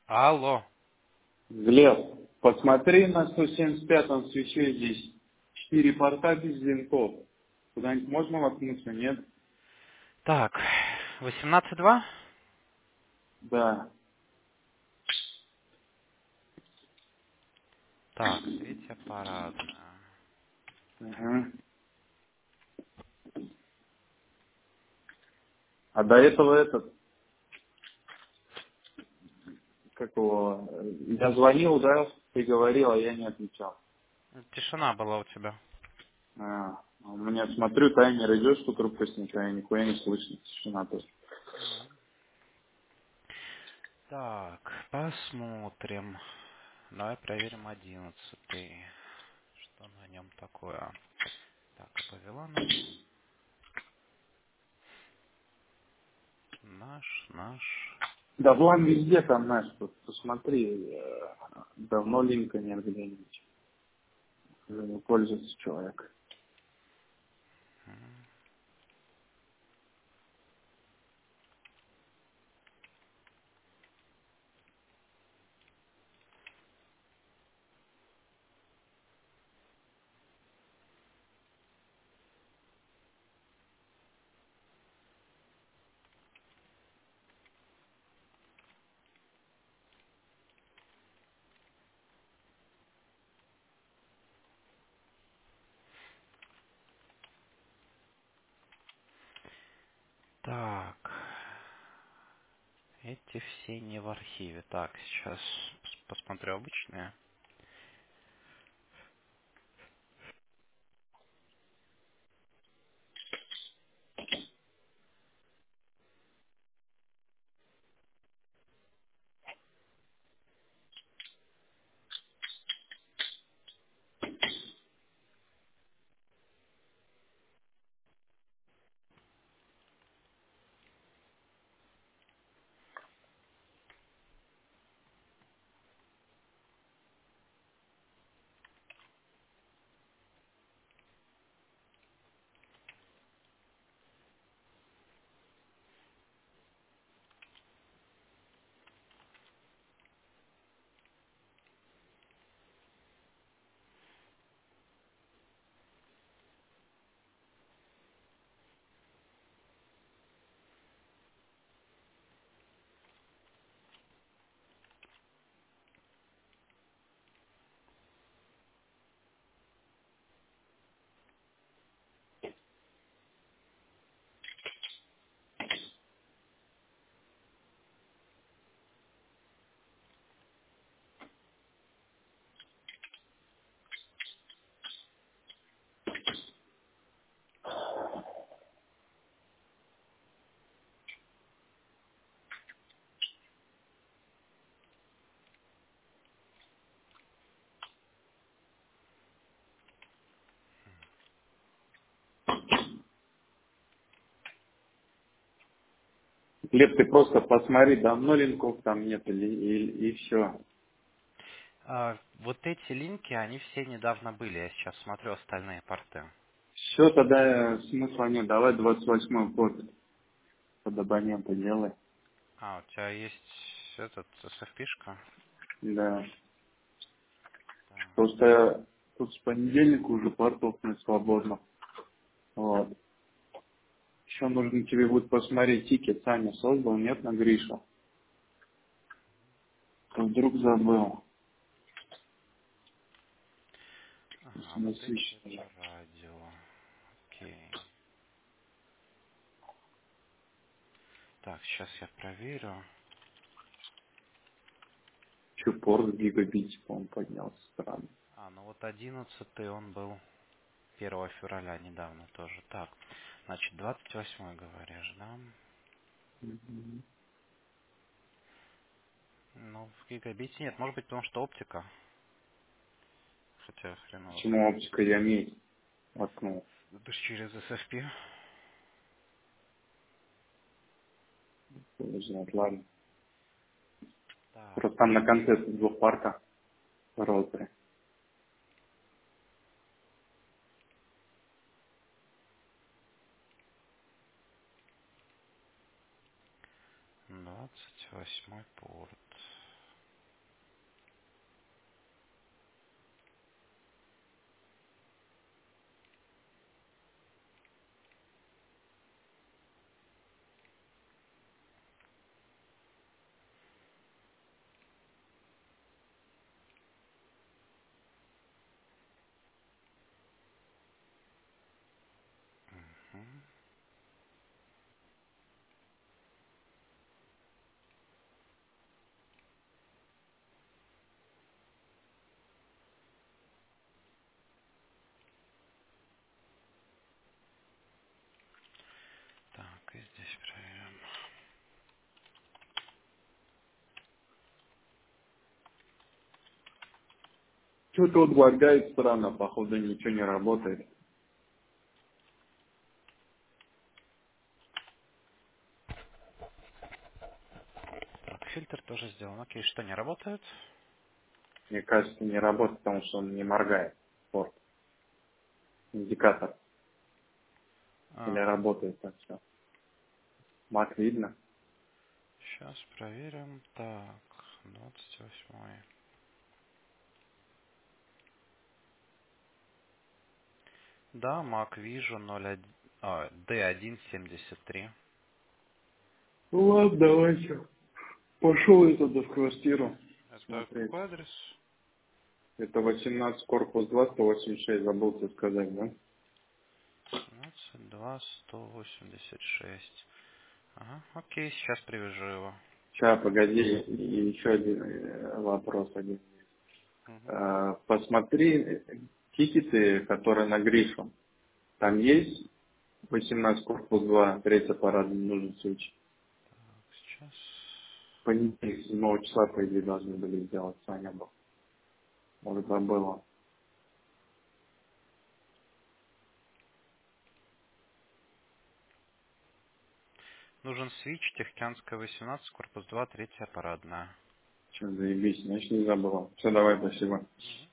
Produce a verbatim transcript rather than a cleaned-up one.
Алло. Глеб, посмотри на сто семьдесят пятом свече здесь четыре порта без винтов. Куда-нибудь можно воткнуться, нет? Так, восемнадцать два? Да. Так, третья парадная. Ага. А до этого этот, как его, э, я звонил, да, ты говорил, а я не отвечал. Тишина была у тебя. А, у меня, смотрю, таймер идет, что трубка снята, и нихуя не слышно, тишина тоже. М. Так, посмотрим. Давай проверим одиннадцатый. Что на нем такое? Так, а повела нас. Наш, наш. Да, Влам везде там, знаешь, тут посмотри, э, давно линка нет где-нибудь. Уже не пользуется человек. М. Так. Эти все не в архиве. Так, сейчас пос- посмотрю обычные. Глеб, ты просто посмотри, давно линков там нет или, и, и все. А, вот эти линки, они все недавно были. Я сейчас смотрю остальные порты. Все, тогда э, смысла нет. Давай двадцать восьмой порт под абонента делай. А, у тебя есть этот эс эф пи-шка? Да. Так. Просто тут с понедельника уже портов не свободно. Вот. Еще нужно тебе будет посмотреть тикет. Саня создал, нет, на Гриша. То вдруг забыл. Ага, вот эти Насыщенный. это радио. Окей. Так, сейчас я проверю. Че, порт гигабит, по-моему, поднялся. Странно. А, ну вот одиннадцатый он был первого февраля недавно тоже. Так, значит, двадцать восьмой говоришь, да? Мгм. Ну, в гигабите нет. Может быть, потому что оптика. Хотя хрен его Почему знает. оптика я медь воткнул? Это ж через эс эф пи. Не знаю, ладно. Так, Просто там на конце двух парка роутеры. двадцать восьмой порт. проверим. Что-то вот лагает странно, походу ничего не работает. Так, фильтр тоже сделан. Окей, что, не работает? Мне кажется, не работает, потому что он не моргает. Вот, индикатор. Или А, работает так все. Мак видно. сейчас проверим. Так, двадцать восьмой. Да, Mac Vision ноль один, а, ди один семьдесят три. Ну ладно, давайте. Пошел я тогда в квартиру Это смотреть. какой адрес? Это восемнадцать корпус два, сто восемьдесят шесть, забыл тебе сказать, да? семнадцать два сто восемьдесят шесть. Ага, окей, сейчас привяжу его. Сейчас, погоди, и еще один э, вопрос один. Мгм. Э, Посмотри э, тикеты, которые на Гришу. Там есть восемнадцать корпус два, третий парад, нужен случай. Так, сейчас. В понедельник, седьмого числа, по идее, должны были сделать, Саня был. Может, забыла. Нужен свич, Техтянская восемнадцать, корпус два, третья парадная. Че, заебись, значит, не забыла. Все, давай, спасибо. Мгм.